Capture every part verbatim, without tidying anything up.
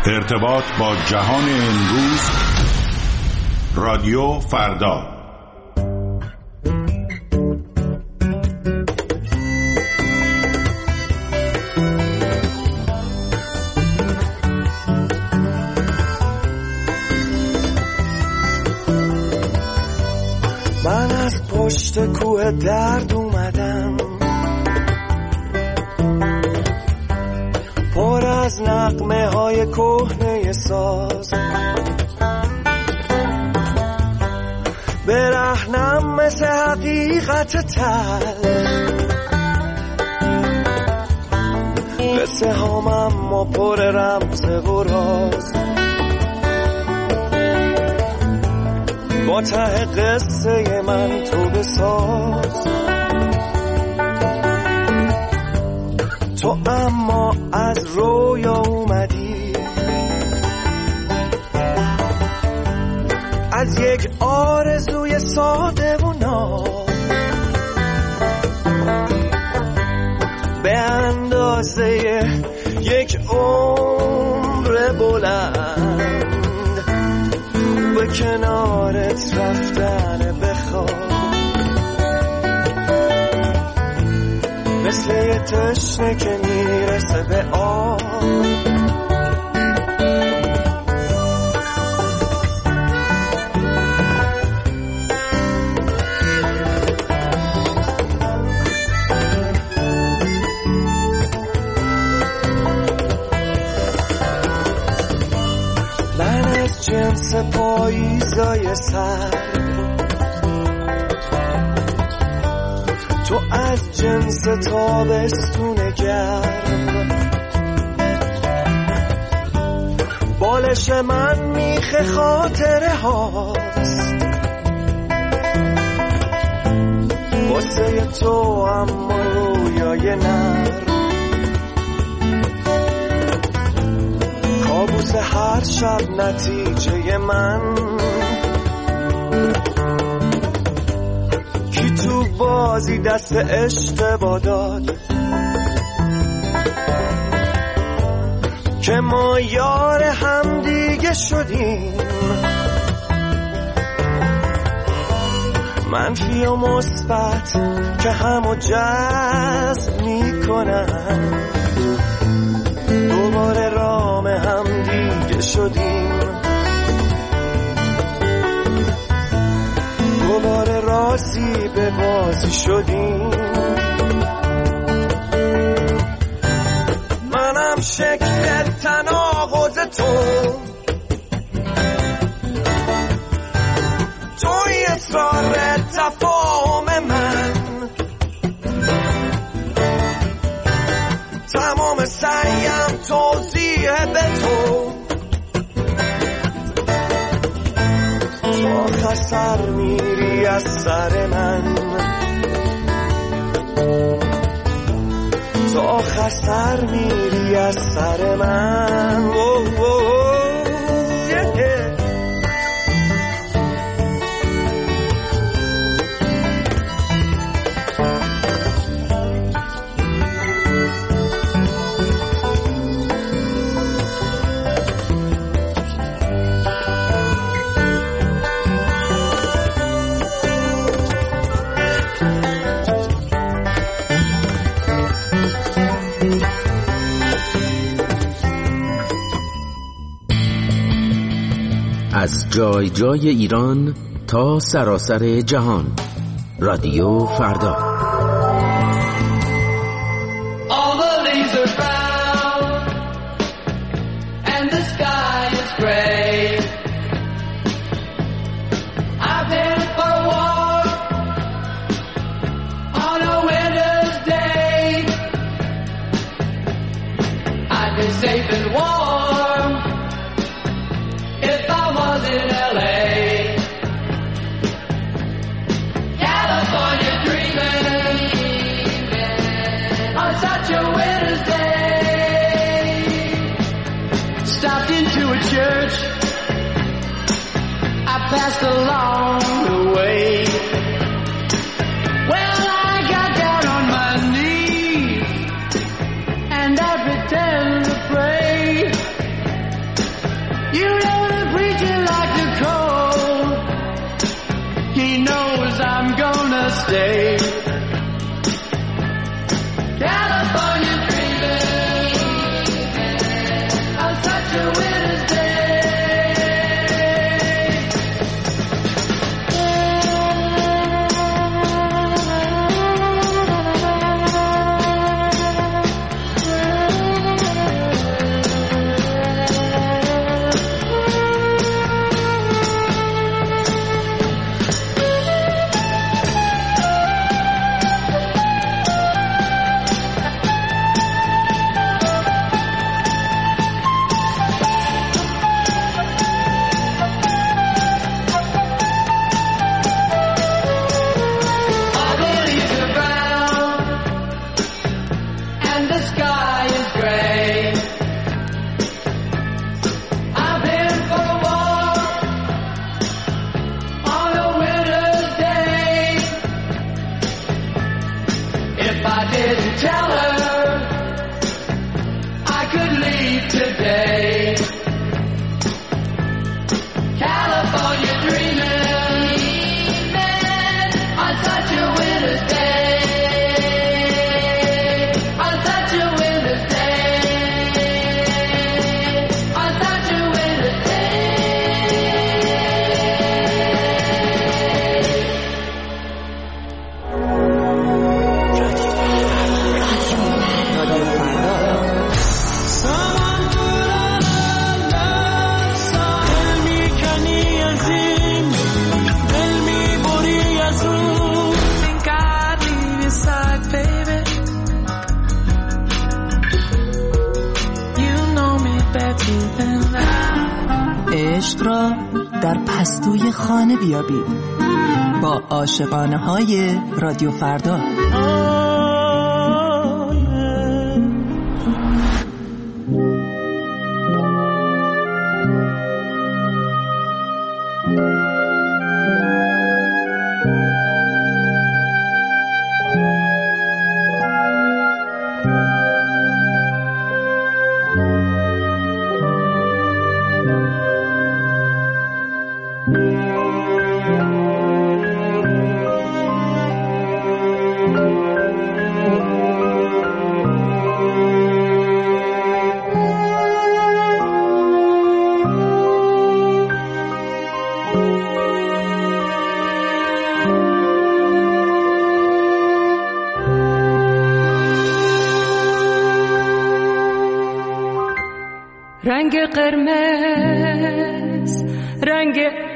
ارتباط با جهان امروز، رادیو فردا. من از پشت کوه درد اومدم، پر از نغمه های کهنه ساز، برهنم مثل حقیقت تلخ، قصه هامم و پر رمز و راز، با ته قصه من تو بساز. تو اما از رویا اومدی، از یک آرزوی ساده و ناب، به اندازه یک عمر بلند به کنارت رفتن بخواب، مثل یه تشنه که میرسه به آب. من از جنس پاییزای سر، تو از جنس تابستون گرم، بالش من میخه خاطره هاست، واسه تو اما رویای نرم، کابوس هر شب نتیجه من، کی تو بازی دست اشتباه داد که ما یار هم دیگه شدیم، منفی و مثبت که همو جذب میکنن، دوباره رام هم دیگه شدیم، دوباره راضی به بازی شدیم. منم شکل تناقض تو، توی اصرار تفاهم من، تمام سعیم توضیح به تو، تو آخر سر میری از سر من، تو آخر سر میری از سر من. oh, oh, oh, yeah. از جای جای ایران تا سراسر جهان، رادیو فردا. Passed along the way. Well, I got down on my knees and I pretend to pray. could leave today. California dreaming, on such a winter's day, on such a winter's day, on such a winter's عشق را در پستوی خانه بیابید با عاشقانه های رادیو فردا. رنگ قرمز، رنگ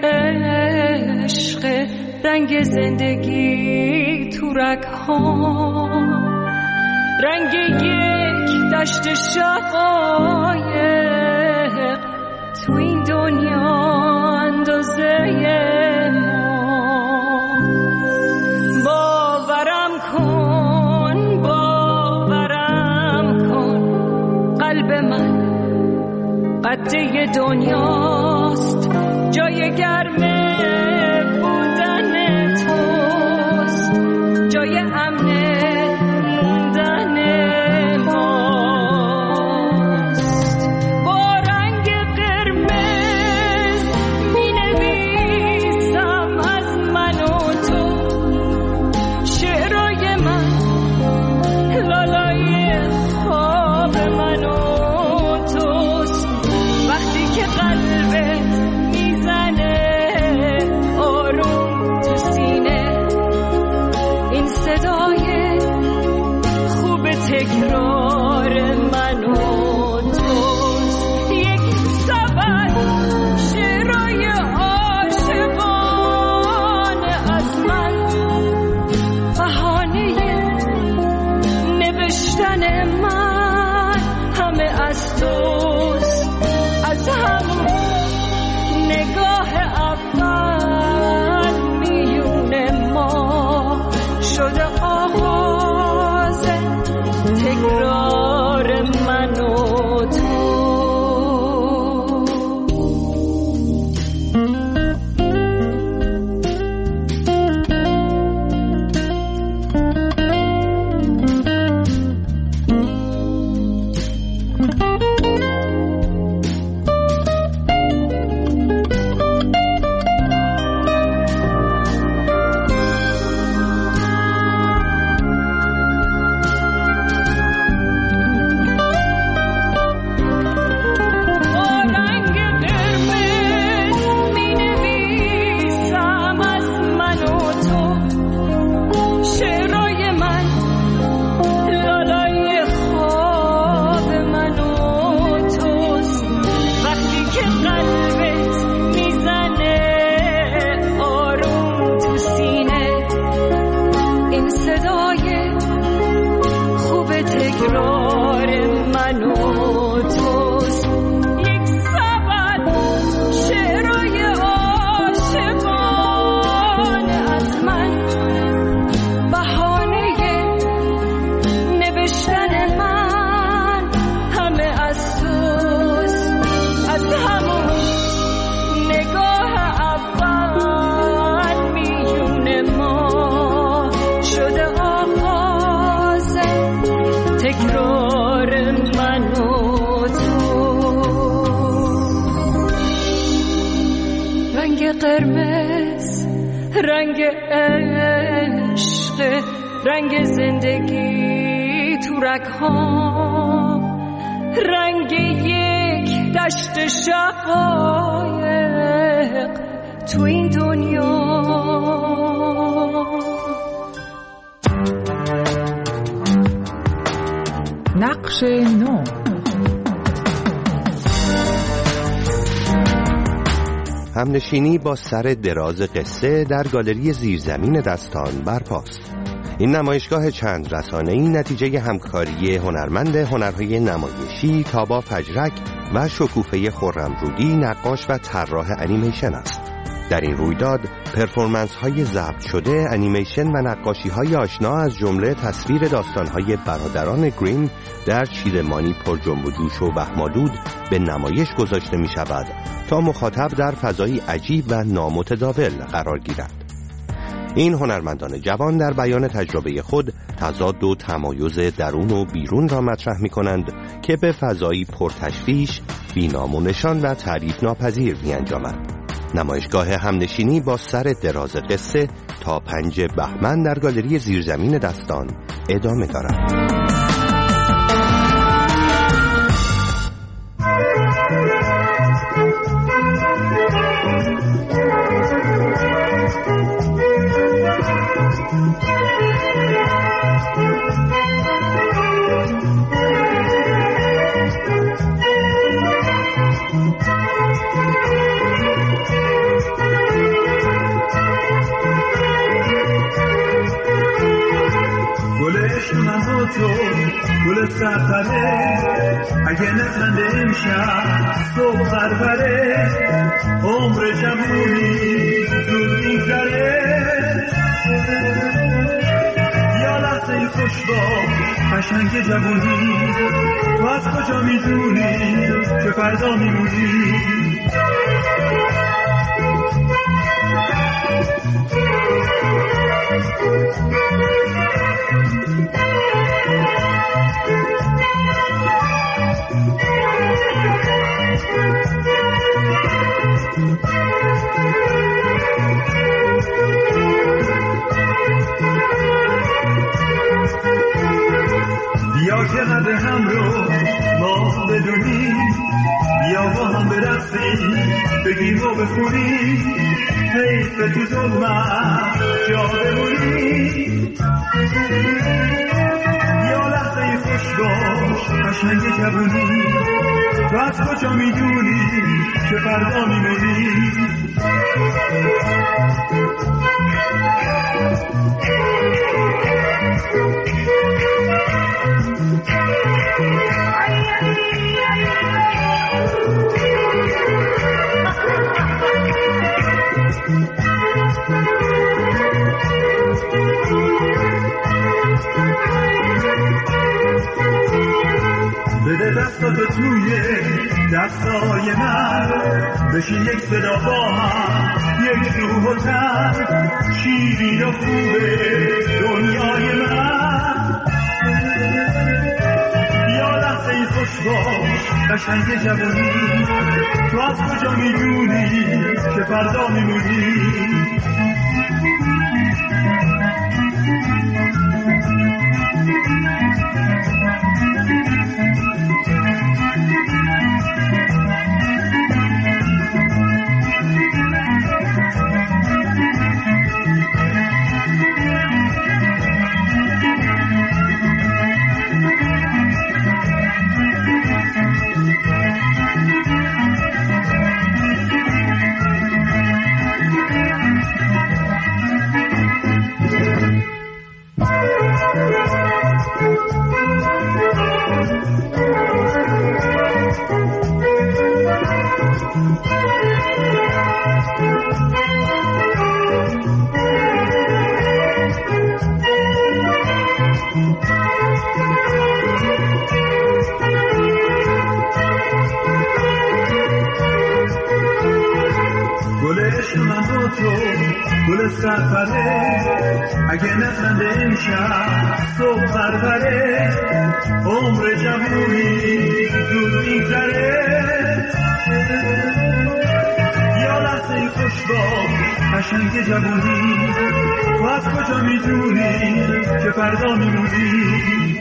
عشق، رنگ زندگی تو رگ‌ها، رنگ یک دشت شقایق تو این دنیا اندازه ما. باورم کن، باورم کن، قلب من قده دنیاست، جای گرم بودن توست، جای امن موندن ماست. با رنگ قرمز می نویسم از من و تو شعرهای من، لالای خواب من و توست. وقتی که قلبت میزنه آروم تو سینه، این صدای خوب تکرار من و توست. یک سبد شعرهای عاشقانه از من، بهانه نوشتن من همه از توست. از همون نگاه اول میون ما شده آغاز تکرار من و تو. قرمز رنگ عشق، رنگ زندگی تو رگ‌ها، رنگ یک دشت شقایق تو این دنیا. نقش نو. همنشینی با سر دراز قصه در گالری زیرزمین دستان برپاست. این نمایشگاه چند رسانه‌ای نتیجه همکاری هنرمند هنرهای نمایشی تابا فجرک و شکوفه خرمرودی، نقاش و طراح انیمیشن است. در این رویداد پرفورمنس های ضبط شده، انیمیشن و نقاشی های آشنا از جمله تصویر داستان های برادران گریم در چیرمانی پر جنب و جوش و بهم‌آلود به نمایش گذاشته می شود تا مخاطب در فضایی عجیب و نامتداول قرار گیرد. این هنرمندان جوان در بیان تجربه خود تضاد و تمایز درون و بیرون را مطرح می کنند که به فضایی پرتشویش، بی‌نام و نشان و تعریف ناپذیر می انجامد. نمایشگاه همنشینی با سر دراز قصه تا پنج بهمن در گالری زیرزمین دستان ادامه دارد. تو گل سفره اگه نخنده امشب صبح پروره، عمر جوونی زود میگذره. یا لحظه خوش باش قشنگ جوونی، تو از کجا میدونی که فردا میمونی؟ بیا که قدر هم رو ما بدونیم، بیا با هم برقصیم بگیم و بخونیم، حیف تو ظلمت جا بمونیم. بیا لحظه خوش باش قشنگ جوونی، تو از کجا میدونی که فردا میمونی؟ بده دستاتو توی دستای من، بشین یک صدا با هم، یک روح و تن، شیرین و خوبه دنیای من. یا لحظه خوش باش قشنگ جوانی، تو از کجا میدونی که فردا میمونی؟ گل سفره اگه نخنده امشب صبح پروره، عمر جوونی زود میگذره. یا لحظه خوش باش قشنگ جوونی، تو از کجا میدونی که فردا میمونی؟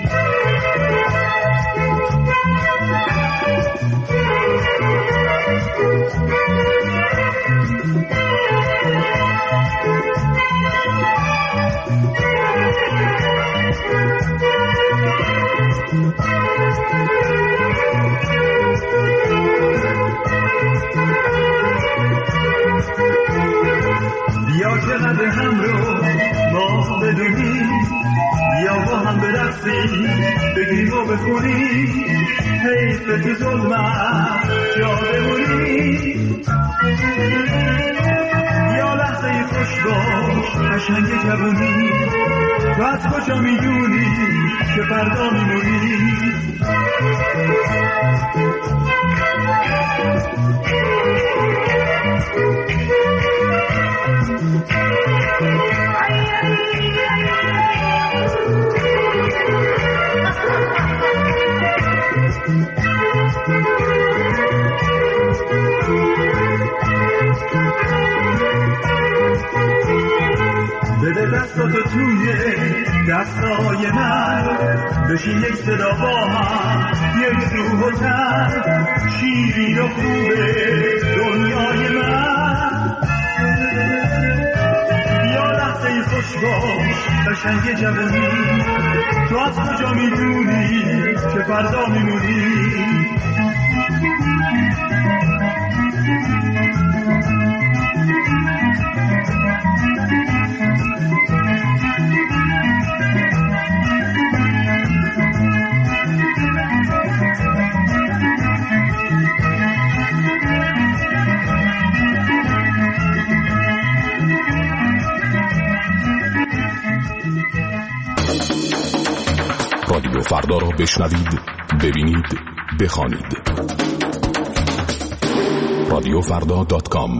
بیا که قد هم رو ما بدونیم، بیا با هم برقصیم بگیم و بخونیم، حیف تو ظلمت جا بمونیم. بیا لحظه خوش باش قشنگ جوونی، تو از کجا میدونی که فردا میمونی؟ بده دستاتو توی دستای من، بشین یک صدا با هم یک روح و تن، شیرین و خوبه دنیای من. بیا لحظه خوش باش قشنگ جوونی، تو از کجا میدونی که فردا میمونی؟ رادیو فردا را بشنوید، ببینید، بخوانید. رادیو فردا دات کام.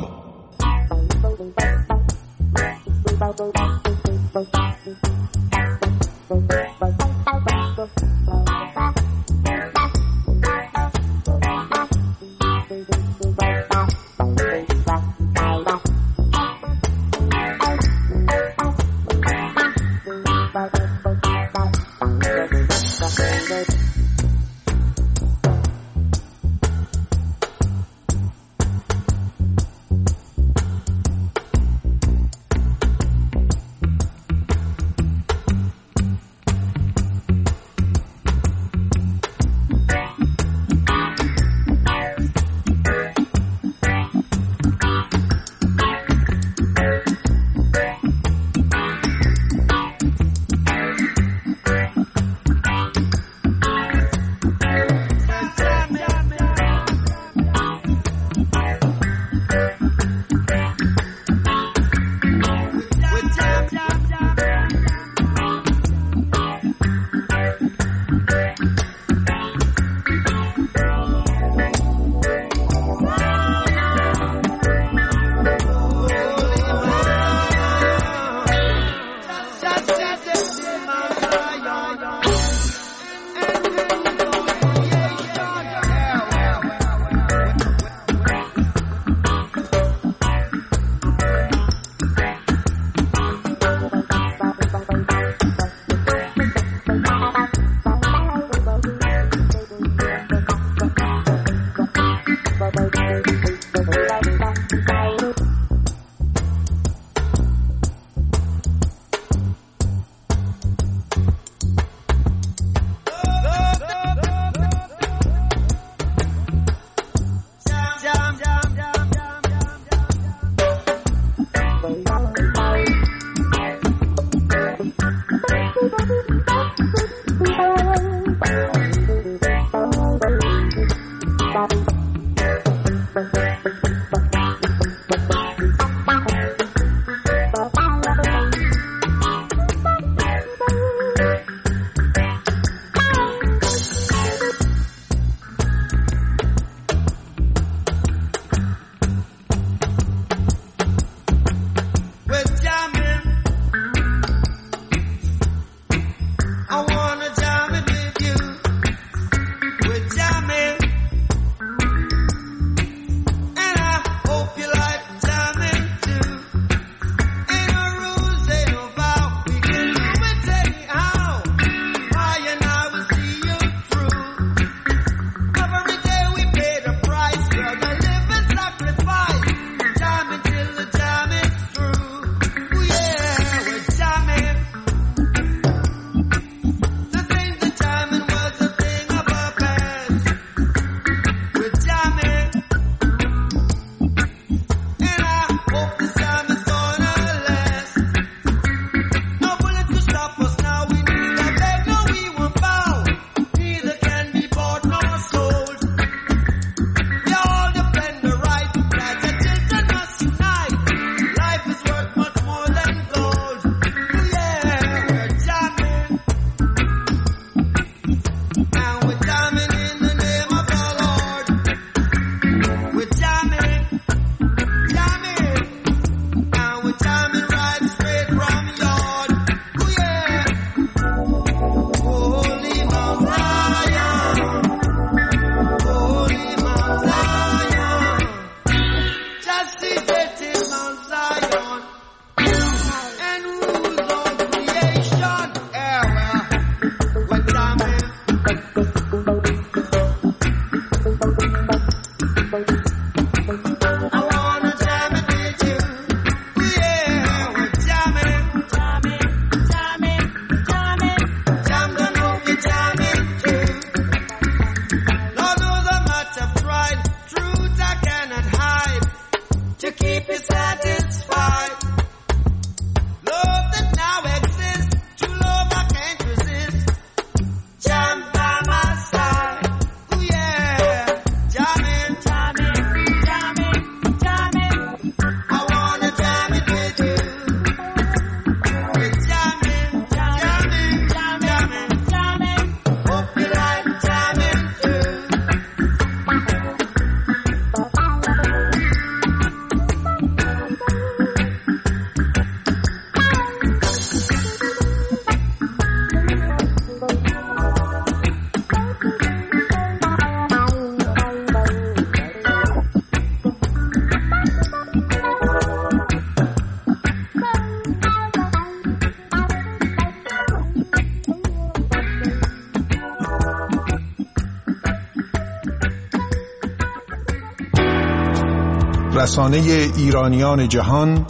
رسانه ایرانیان جهان،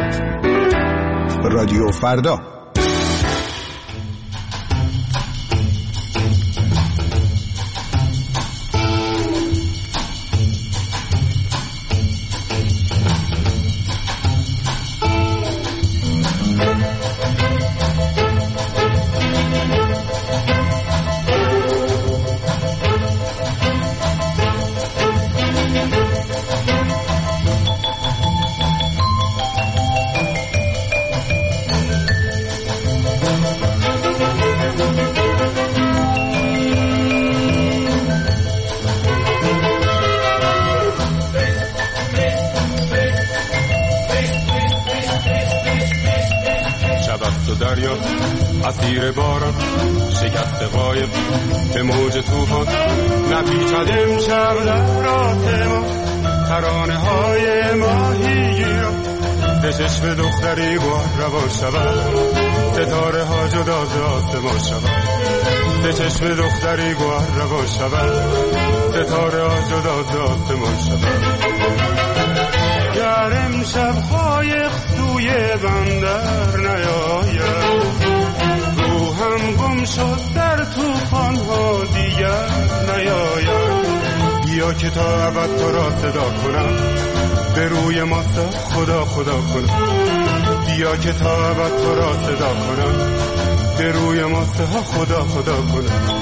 رادیو فردا. اسیر باران شکست قایب به موج طوفان نپیچد امشب در راه ما ترانه های ماهیگیران به چشم دختری گوهر روان شود ستاره ها جدا ز آسمان شود به چشم دختری گوهر روان شود ستاره ها جدا ز آسمان شود گر امشب های سوی بندر نیاید روحم گم شد در طوفان ها دیگر نیاید بیا که تا ابد تو را صدا کنم به روی ماست خدا خدا کنم بیا که تا ابد تو را صدا کنم به روی ماست خدا خدا کنم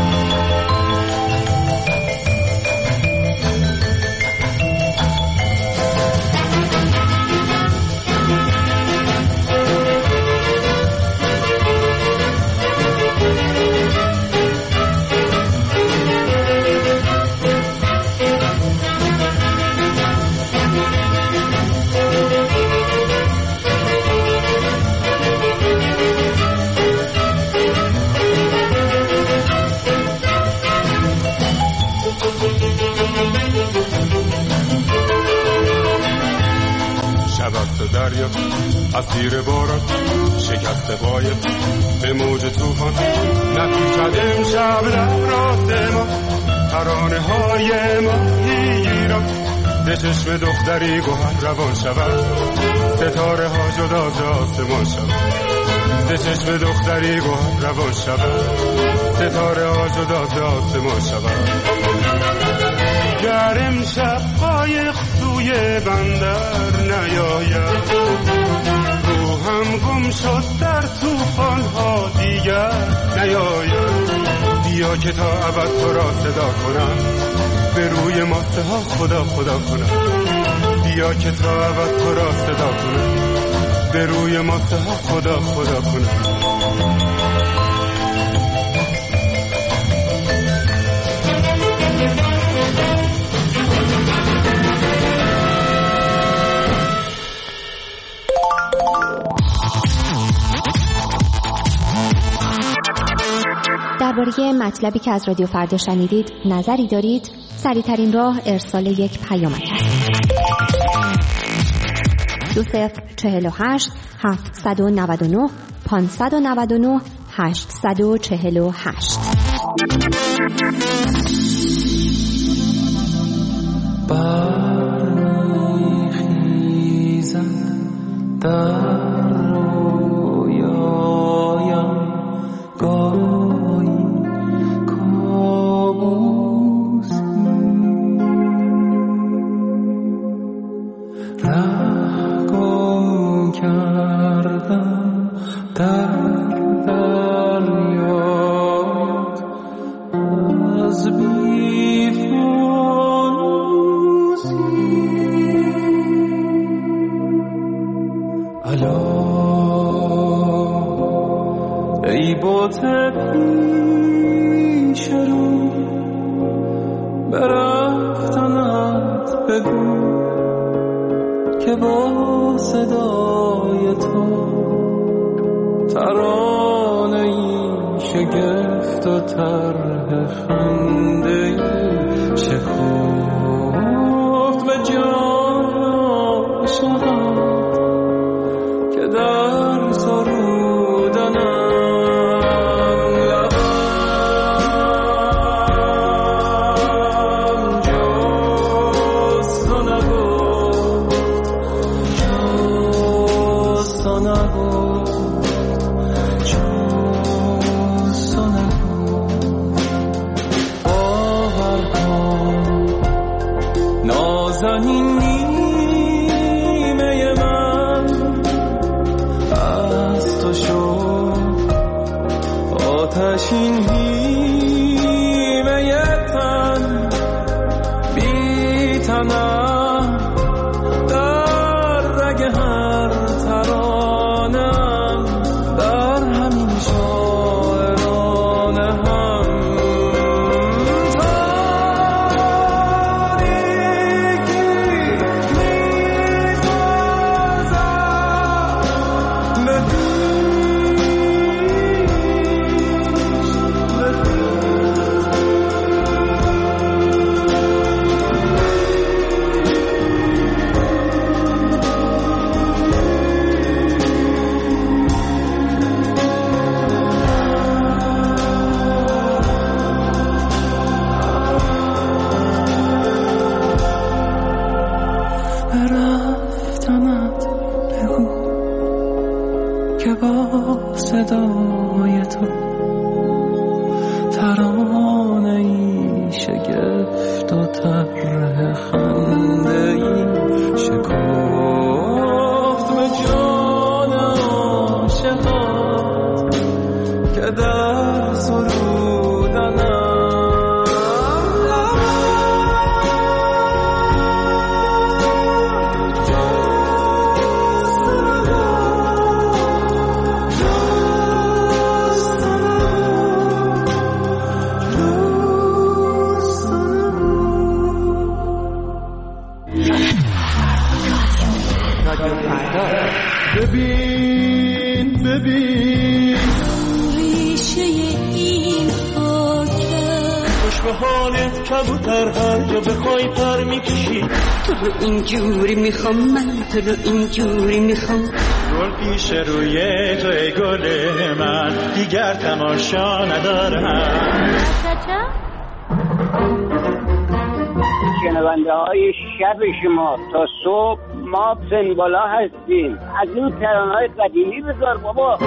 دریا اسیر باران شکست قایب به موج طوفان نپیچد امشب در راه ما ترانه های ماهیگیران به چشم دختری گوهر روان شود ستاره ها جدا ز آسمان شود به چشم دختری گوهر روان شود ستاره ها جدا ز آسمان شود گر امشب قایق سوی بندر نیاید روحم گم شد در طوفان ها دیگر نیاید بیا که تا ابد تو را صدا کنم به روی ماسته ها خدا خدا کنم بیا که تا ابد تو را صدا کنم به روی ماسته ها خدا خدا کنم درباره مطلبی که از رادیو فردا شنیدید نظری دارید؟ سریع‌ترین راه ارسال یک پیامک است. دو صفر چهل و هشت هفتصد و نود و نه پانصد و نود و نه هشتصد و چهل و هشت. برمیخیزد در رویایم گاهی کابوسی ره گم کردم در دریایت از بی فانوسی الا ای بت پیش رو به رفتنت بگو که با صدای تو ترانه ای شگفت و طرح خنده شکفت به جان شود که در سرودنم لبم جز تو نبود نازنین نیمه من از تو شد آتشین هیمه تن بی تنم در رگ هر ترانم در همین شاعرانه هم صدای تو ترانه ای شگفت و طرح خنده ای شکفت به جان عاشقات که در سرودنم ببین ببین ریشه این خاکه خوش به حالت کبوتر هر جا بخوای پر میکشی تو رو اینجوری میخوام من تو رو اینجوری میخوام گل پیش روی تو ای گل من دیگر تماشا ندارم شنونده های شب شما تا صبح ما سنبالا هستیم از این ترانه‌های قدیمی بذار بابا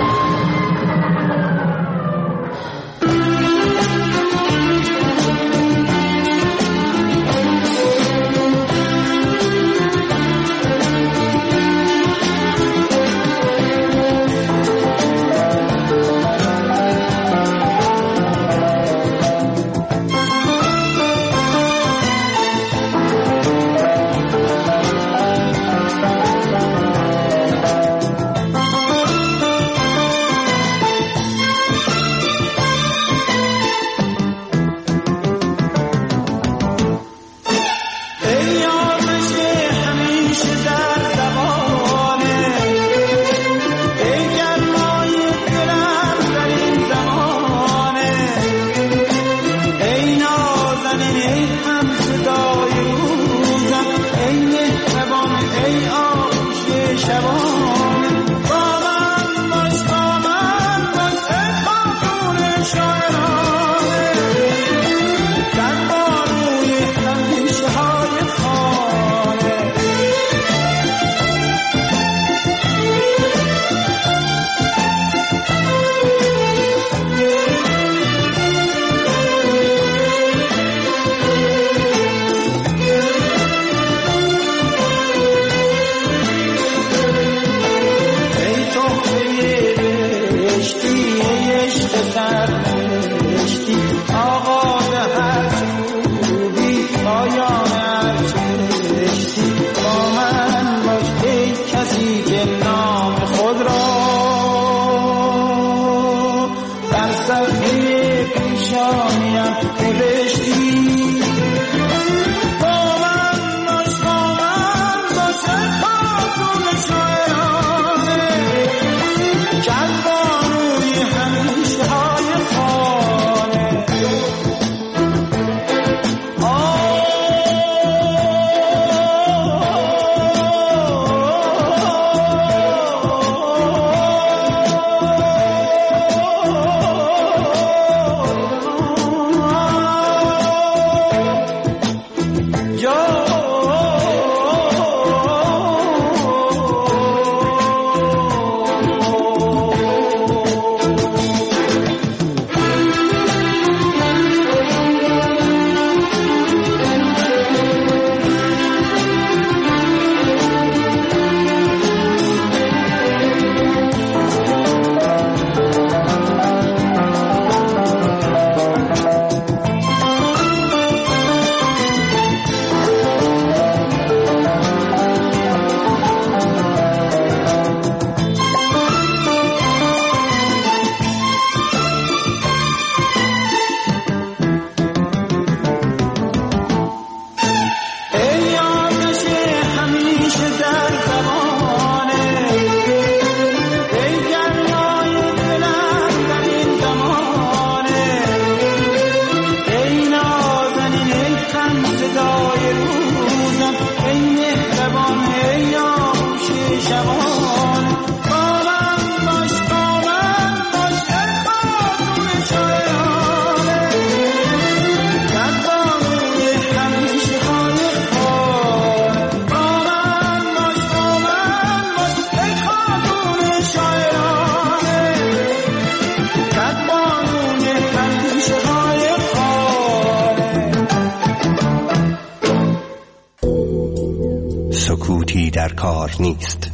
سکوتی در کار نیست.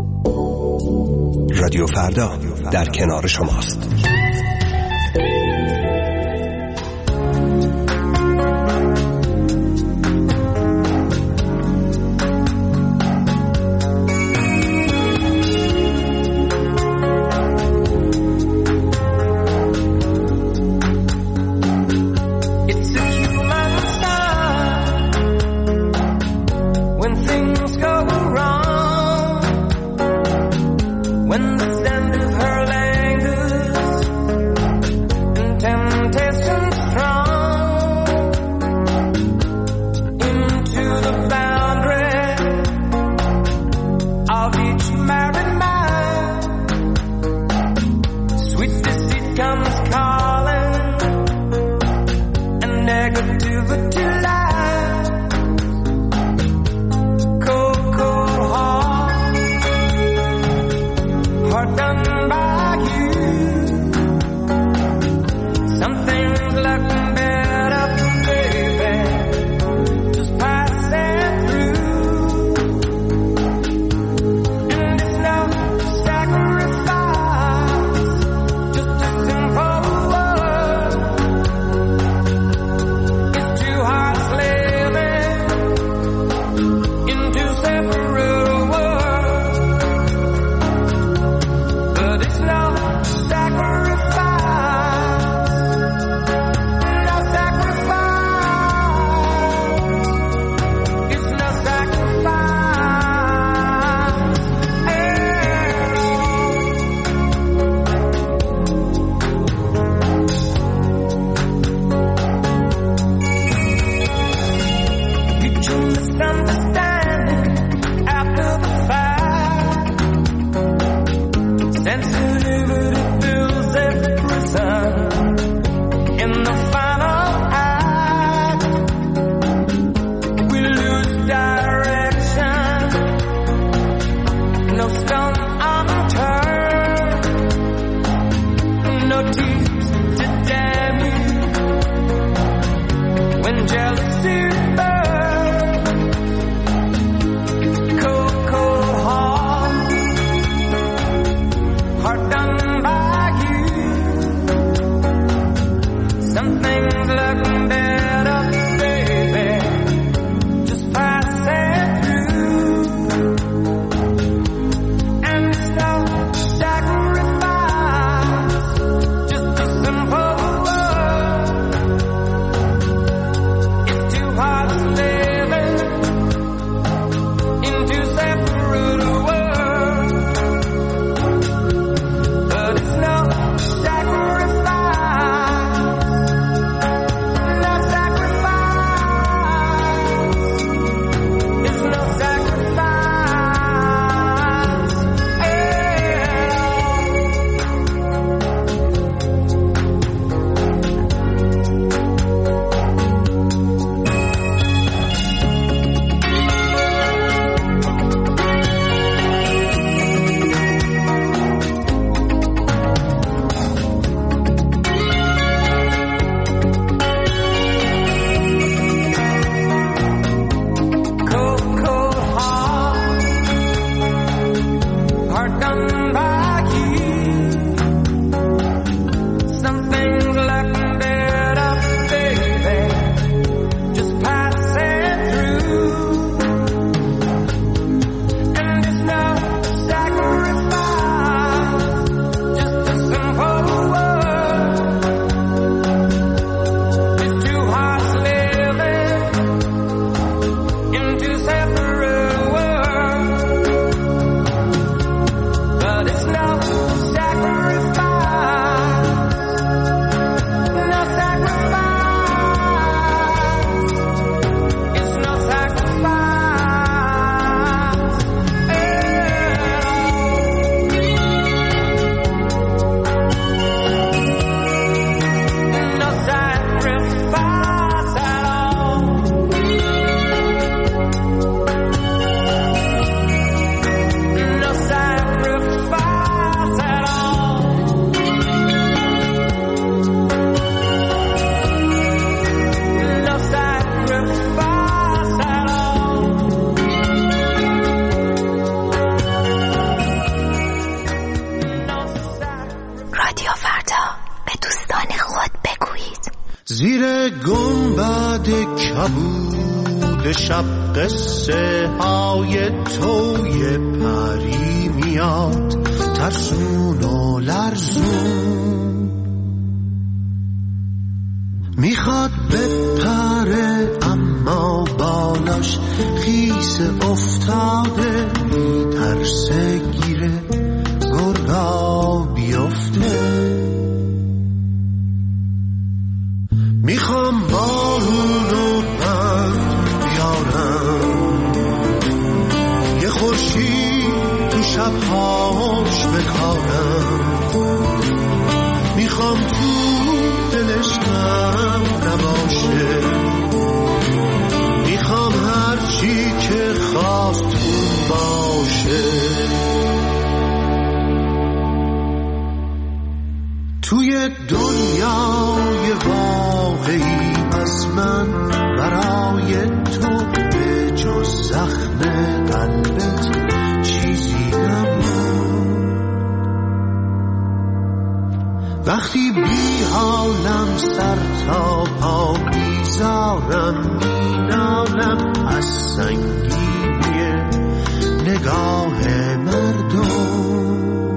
رادیو فردا در کنار شماست. When jealousy burns دود شب قصه های توی پری میاد ترسون و لرزون، میخواد بپره اما بالاش خیس افتاده، میترسه گیره گرگا بیفته. میخوام بارونو بند بیارم، یه خورشید تو شبهاش بکارم، میخوام تو دلش غم نباشه، میخوام هرچی که خواست اون باشه. توی دنیای واقعی از من برای تو به جز زخم قلبت چیزی نمون. وقتی بی حالم سر تا پا بیزارم مینالم از سنگینی نگاه مردم،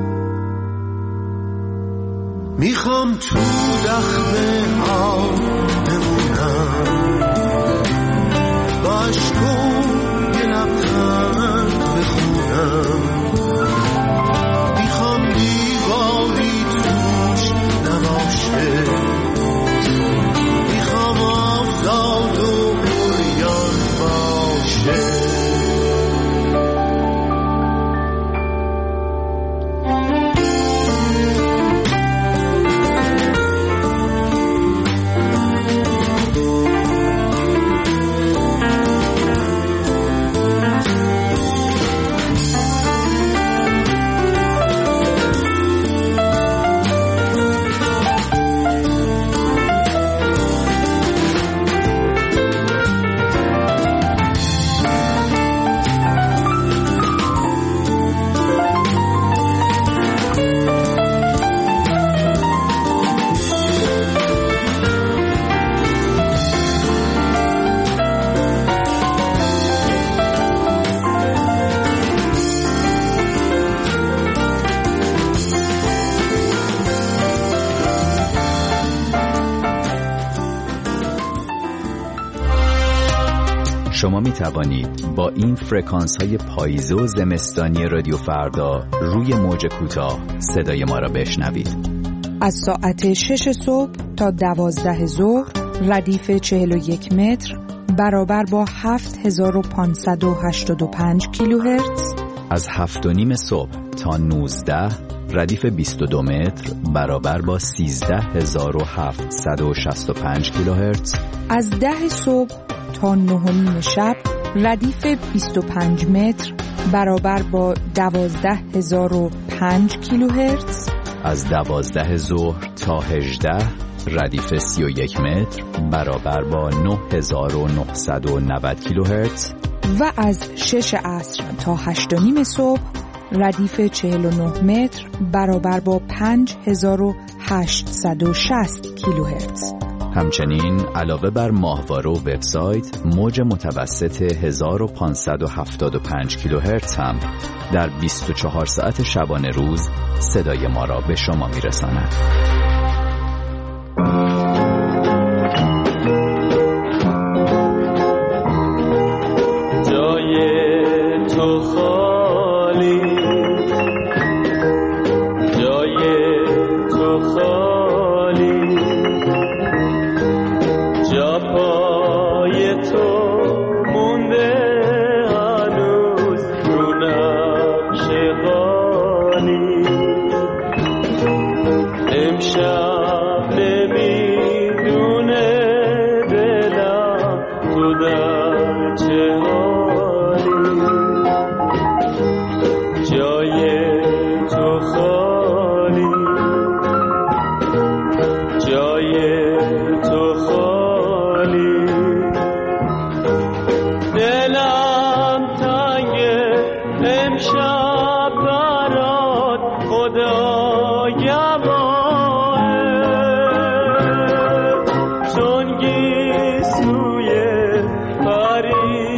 میخوام تو دخمه ها بمونم، با عشقو یه لبخند بخونم، میخوام دیواری توش نباشه، میخوام آفتاب و عریان باشه. شما می توانید با این فرکانس های پاییزه و زمستانی رادیو فردا روی موج کوتاه صدای ما را بشنوید. از ساعت شش صبح تا دوازده ظهر ردیف چهل و یک متر برابر با هفت هزار و پانصد و هشتاد و پنج کیلوهرتز. از هفت و نیم صبح تا نوزده ردیف بیست و دو متر برابر با سیزده هزار و هفتصد و شصت و پنج کیلوهرتز. از ده صبح تا نه و نیم شب ردیف بیست و پنج متر برابر با دوازده هزار و پنج کیلوهرتز. از دوازده ظهر تا هجده ردیف سی و یک متر برابر با نه هزار و نهصد و نود کیلوهرتز. و از شش عصر تا هشت و نیم صبح ردیف چهل و نه متر برابر با پنج هزار و هشتصد و شصت کیلوهرتز. همچنین علاوه بر ماهواره و وبسایت، موج متوسط هزار و پانصد و هفتاد و پنج کیلوهرتز هم در بیست و چهار ساعت شبانه روز صدای ما را به شما میرساند. جای تو خالی، جای تو خالی، جا پای تو مونده هنوز رو نقش قالی. امشب نمیدونه دلم تو در چه حالی. جای تو خالی، جای تو خالی، دلم تنگه امشب برات خدا گواهه، چون گیسوی پری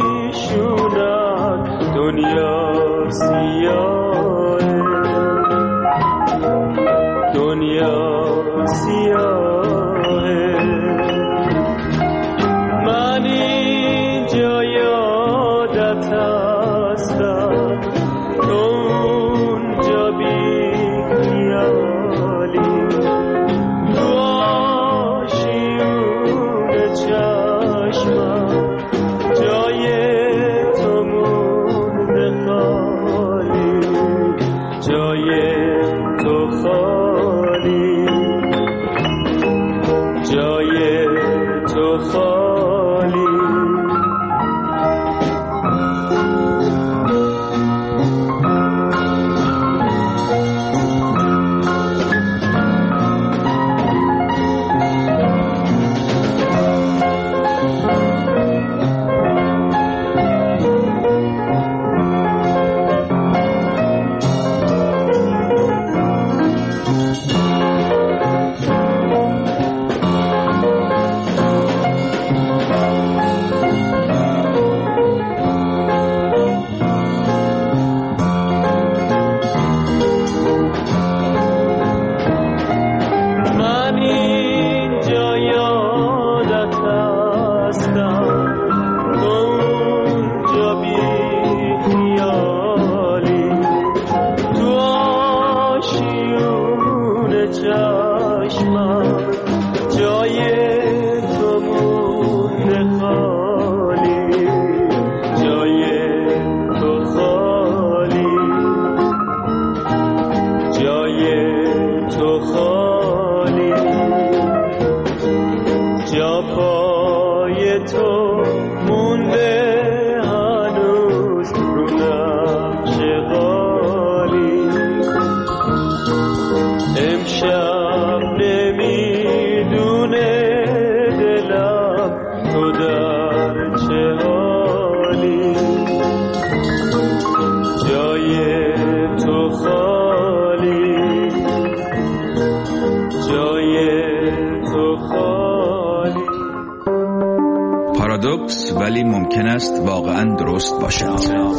پارادوکس ولی ممکن است واقعا درست باشد.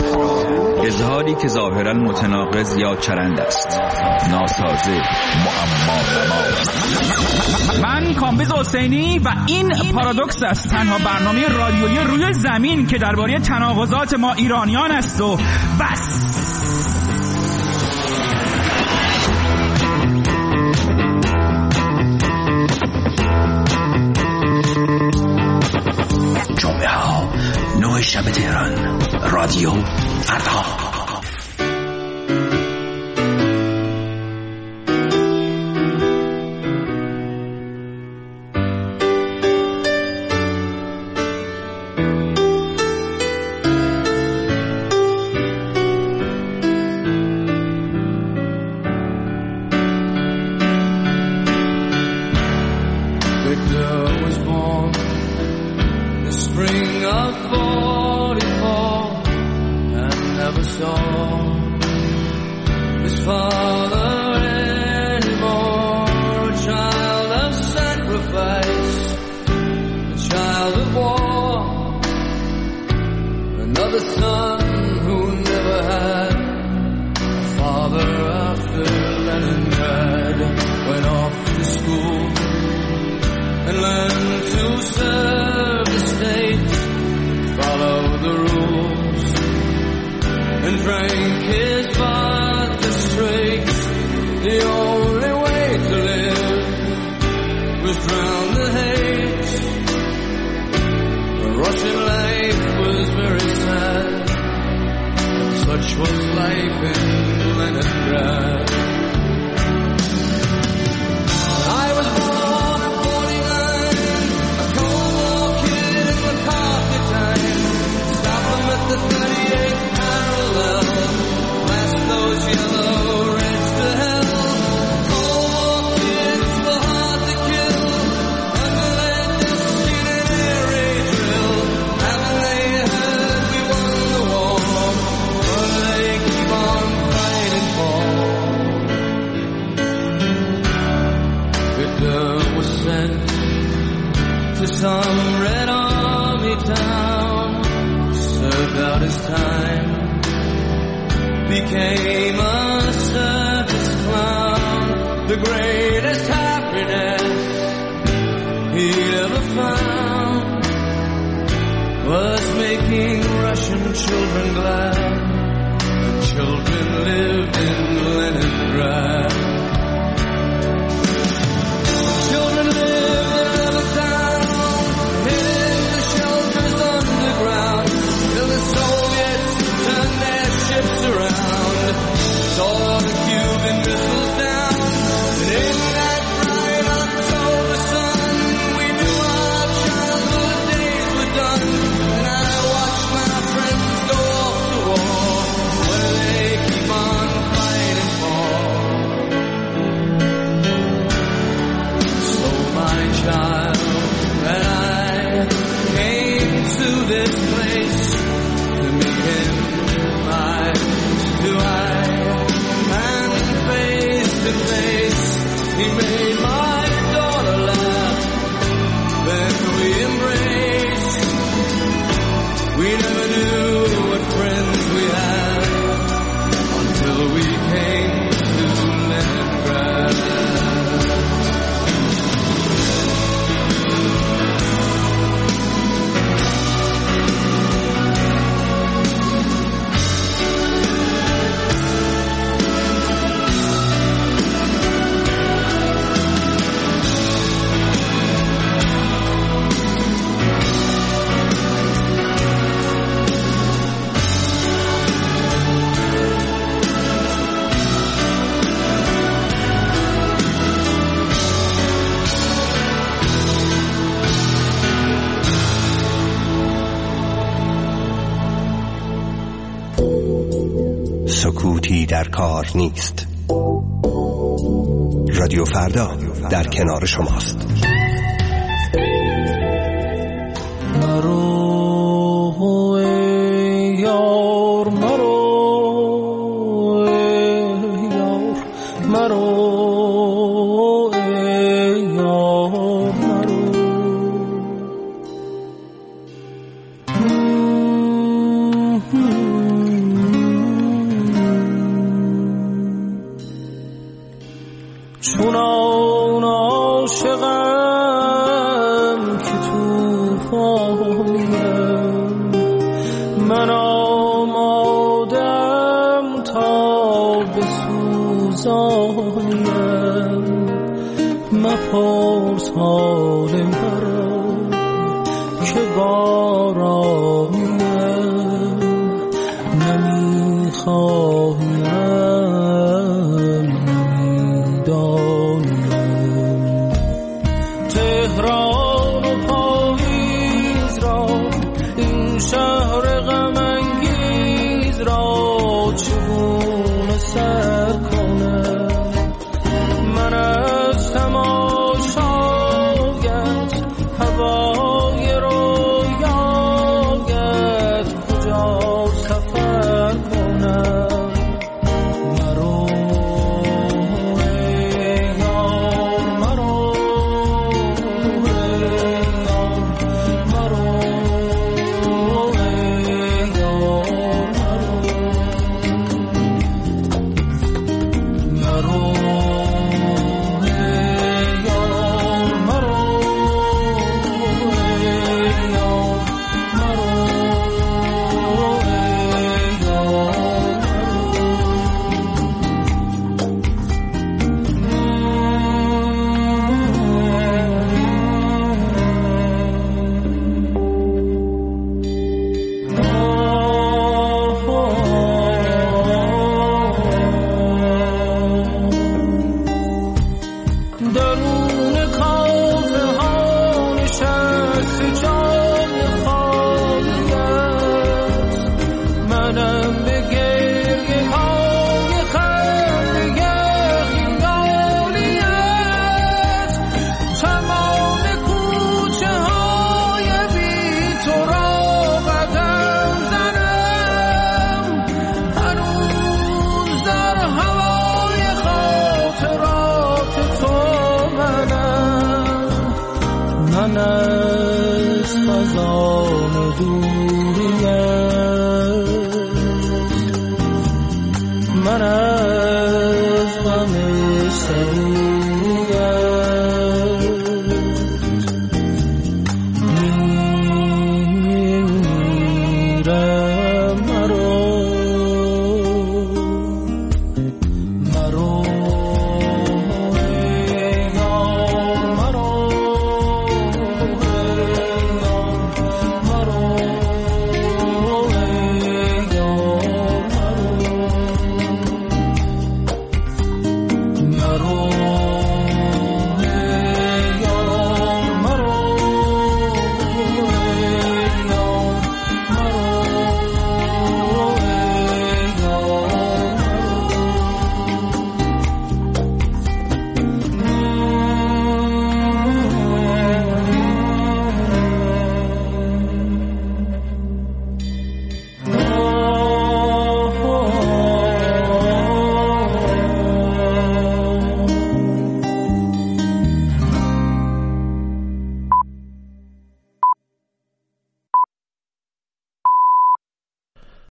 اظهاری که ظاهرا متناقض یا چرند است، ناسازه، معما نما. من کامبیز حسینی و این پارادوکس است، تنها برنامه رادیویی روی زمین که درباره تناقضات ما ایرانیان است و بس. جمعه ها نه شب تهران، رادیو فردا. Became a circus clown, the greatest happiness he'd ever found was making Russian children glad. The children lived in Leningrad. Children lived in another town, hid in the shelters underground, till the Soviets turned their ships around, saw the Cuban missiles down, and in that bright October sun, we knew our childhood days were done. And I watched my friends go off to war, where they keep on fighting for. So my child and I came to this place to meet him eye to eye and face to face. He made my daughter laugh, then we embraced. We never knew what friends we had until we came to Leningrad. سکوتی در کار نیست. رادیو فردا در کنار شماست. مرو ای یار، مرو ای یار، مرو ای یار، مرو. چونان عاشقم که توفانیم، من آمادم تا بسوزانیم. مپرس حال مرا که بارانیم، نمیخواهیم نمیدانیم. تهران و پاییز را، این شهر غم انگیز را چگونه سر کنم؟ من از تماشایت، هوای رویایت کجا سفر کنم؟ مرو ای یار، مرو ای یار، مرو ای یار، مرو ای یار، مرو ای یار، درون کافه ها نشست جای خالی است. منم به گریه های خنده خیالی است. تمام کوچه های بی تو را قدم زنم، هنوز در هوای خاطرات تو منم. من از خزان دور